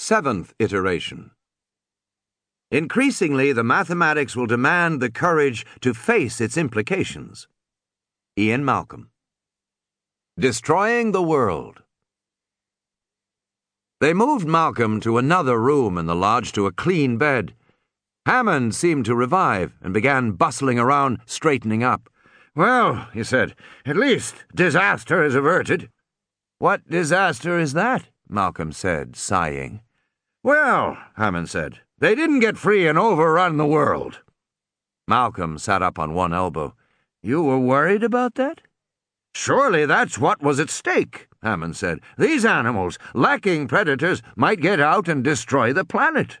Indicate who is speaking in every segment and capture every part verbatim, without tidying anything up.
Speaker 1: Seventh iteration. Increasingly, the mathematics will demand the courage to face its implications. Ian Malcolm. Destroying the World. They moved Malcolm to another room in the lodge to a clean bed. Hammond seemed to revive and began bustling around, straightening up.
Speaker 2: "Well," he said, "at least disaster is averted."
Speaker 1: "What disaster is that?" Malcolm said, sighing.
Speaker 2: "Well," Hammond said, "they didn't get free and overrun the world."
Speaker 1: Malcolm sat up on one elbow. "You were worried about that?"
Speaker 2: "Surely that's what was at stake," Hammond said. "These animals, lacking predators, might get out and destroy the planet."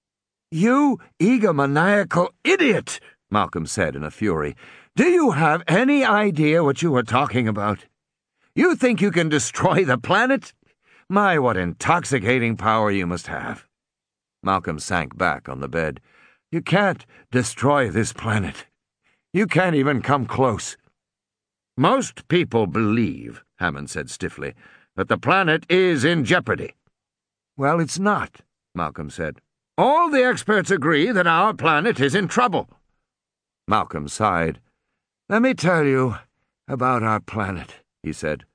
Speaker 3: "You egomaniacal idiot," Malcolm said in a fury. "Do you have any idea what you are talking about? You think you can destroy the planet? My, what intoxicating power you must have."
Speaker 1: Malcolm sank back on the bed.
Speaker 3: "You can't destroy this planet. You can't even come close."
Speaker 2: "Most people believe," Hammond said stiffly, "that the planet is in jeopardy."
Speaker 3: "Well, it's not," Malcolm said.
Speaker 2: "All the experts agree that our planet is in trouble."
Speaker 1: Malcolm sighed.
Speaker 3: "Let me tell you about our planet," he said.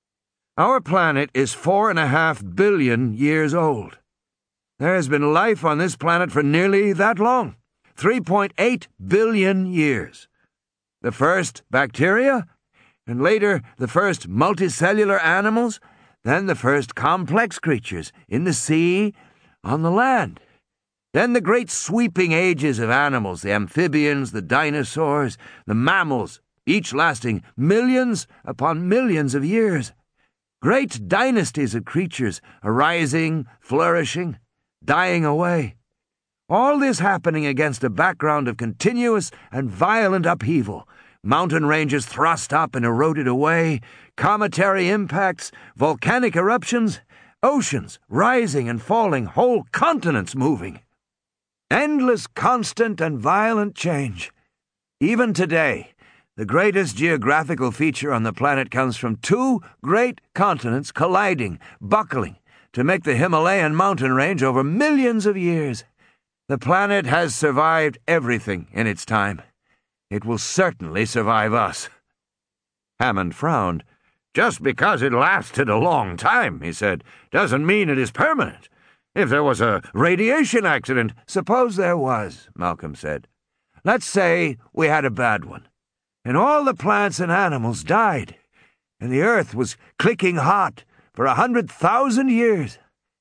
Speaker 3: "Our planet is four and a half billion years old. There has been life on this planet for nearly that long, three point eight billion years. The first bacteria, and later the first multicellular animals, then the first complex creatures in the sea, on the land. Then the great sweeping ages of animals, the amphibians, the dinosaurs, the mammals, each lasting millions upon millions of years. Great dynasties of creatures arising, flourishing, dying away. All this happening against a background of continuous and violent upheaval. Mountain ranges thrust up and eroded away, cometary impacts, volcanic eruptions, oceans rising and falling, whole continents moving. Endless, constant, and violent change. Even today, the greatest geographical feature on the planet comes from two great continents colliding, buckling, to make the Himalayan mountain range over millions of years. The planet has survived everything in its time. It will certainly survive us."
Speaker 1: Hammond frowned.
Speaker 2: "Just because it lasted a long time," he said, "doesn't mean it is permanent. If there was a radiation accident—"
Speaker 3: "Suppose there was," Malcolm said. "Let's say we had a bad one, and all the plants and animals died, and the earth was clicking hot for a hundred thousand years.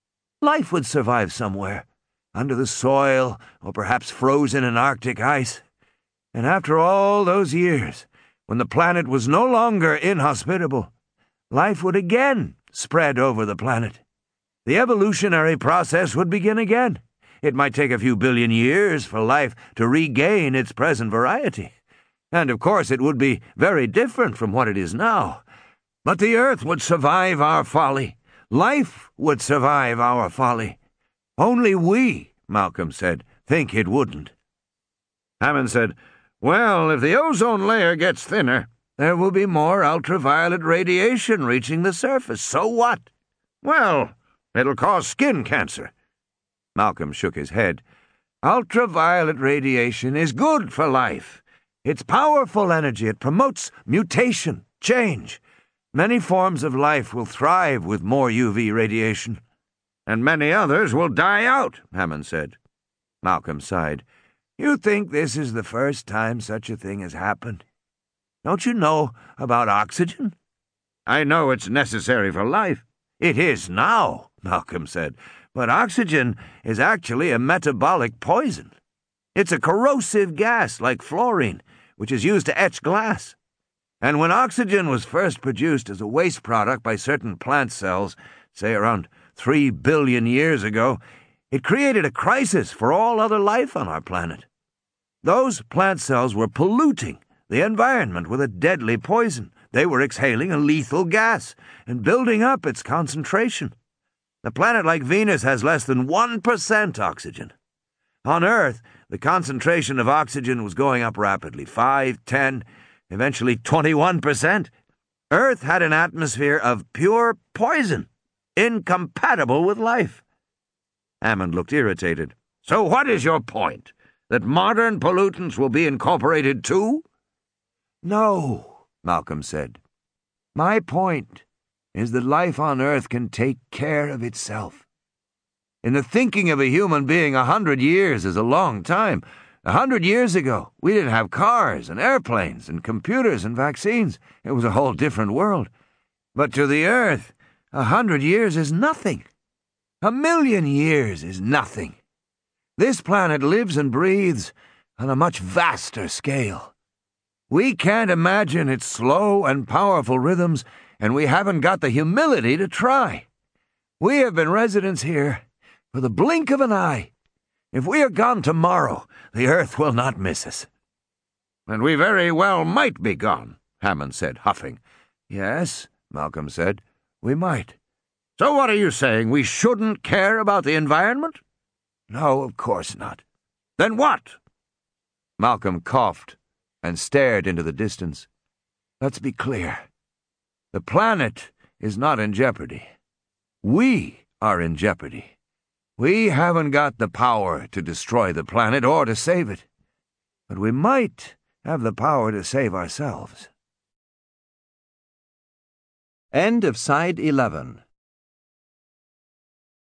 Speaker 3: Life would survive somewhere, under the soil, or perhaps frozen in Arctic ice. And after all those years, when the planet was no longer inhospitable, life would again spread over the planet. The evolutionary process would begin again. It might take a few billion years for life to regain its present variety. And of course it would be very different from what it is now. But the earth would survive our folly. Life would survive our folly. Only we," Malcolm said, "think it wouldn't."
Speaker 2: Hammond said, "Well, if the ozone layer gets thinner,
Speaker 3: there will be more ultraviolet radiation reaching the surface. So what?"
Speaker 2: "Well, it'll cause skin cancer."
Speaker 1: Malcolm shook his head.
Speaker 3: "Ultraviolet radiation is good for life. It's powerful energy. It promotes mutation, change. Many forms of life will thrive with more U V radiation."
Speaker 2: "And many others will die out," Hammond said.
Speaker 3: Malcolm sighed. "You think this is the first time such a thing has happened? Don't you know about oxygen?"
Speaker 2: "I know it's necessary for life."
Speaker 3: "It is now," Malcolm said, "but oxygen is actually a metabolic poison. It's a corrosive gas like fluorine, which is used to etch glass. And when oxygen was first produced as a waste product by certain plant cells, say around three billion years ago, it created a crisis for all other life on our planet. Those plant cells were polluting the environment with a deadly poison. They were exhaling a lethal gas and building up its concentration. A planet like Venus has less than one percent oxygen. On Earth, the concentration of oxygen was going up rapidly, five, ten, eventually twenty-one percent. Earth had an atmosphere of pure poison, incompatible with life.
Speaker 1: Hammond looked irritated. So what is your point? That modern pollutants will be incorporated too?
Speaker 3: No, Malcolm said. My point is that life on Earth can take care of itself. In the thinking of a human being, a hundred years is a long time. A hundred years ago, we didn't have cars and airplanes and computers and vaccines. It was a whole different world. But to the Earth, a hundred years is nothing. A million years is nothing. This planet lives and breathes on a much vaster scale. We can't imagine its slow and powerful rhythms, and we haven't got the humility to try. We have been residents here for the blink of an eye. If we are gone tomorrow, the Earth will not miss us.
Speaker 1: And we very well might be gone, Hammond said, huffing.
Speaker 3: Yes, Malcolm said, we might.
Speaker 1: So what are you saying, we shouldn't care about the environment?
Speaker 3: No, of course not.
Speaker 1: Then what?
Speaker 3: Malcolm coughed and stared into the distance. Let's be clear. The planet is not in jeopardy. We are in jeopardy. We haven't got the power to destroy the planet or to save it. But we might have the power to save ourselves.
Speaker 4: End of Side eleven.